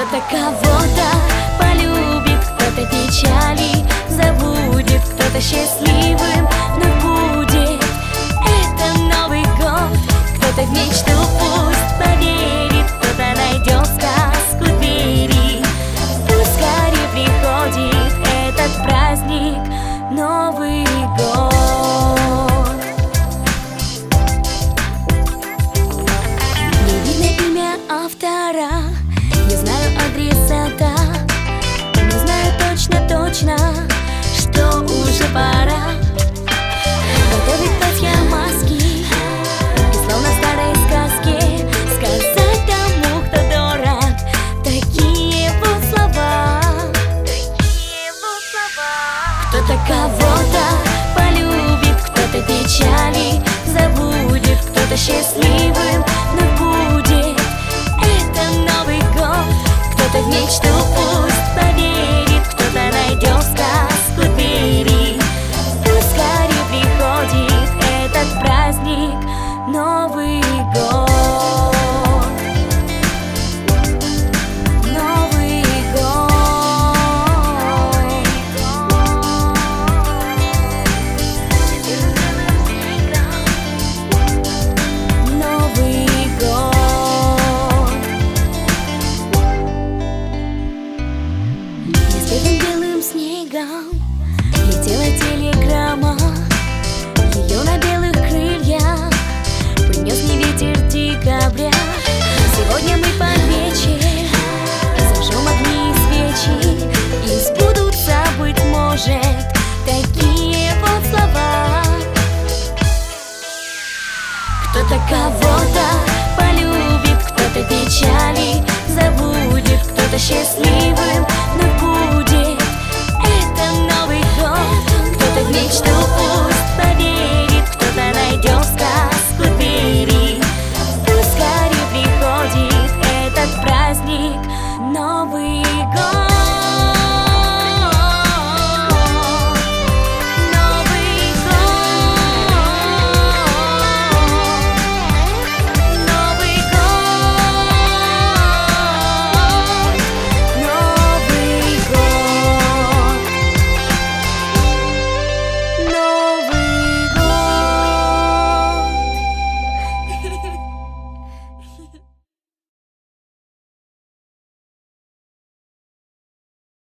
Кто-то кого-то полюбит, кто-то печали забудет, кто-то счастливым вновь будет. Это Новый год, кто-то в мечту пусть поверит, кто-то найдет сказку в двери. Пусть скорее приходит этот праздник, Новый год. Не видно имя автора, не знаю адресата, но знаю точно, что уже пора готовить платья, маски и словно в старой сказке сказать тому, кто дорог, такие вот слова. Кто-то кого-то полюбит, кто-то печали забудет, кто-то счастливым вновь будет. Это Новый год, кто-то в мечту пусть поверит, кто-то найдет сказку в двери. Пусть скорее приходит этот праздник, Новый год. Новый год. Новый год. Белым белым снегом летела телеграмма, ее на белых крыльях принес мне ветер декабря. Сегодня мы под вечер зажжем огни и свечи, и сбудутся, быть может, такие вот слова. Кто-то кого-то полюбит, кто-то печали забудет, кто-то счастливым вновь будет. Это Новый год, кто-то в мечту пусть поверит, кто-то найдет сказку в двери. Пусть скорее приходит этот праздник, Новый год.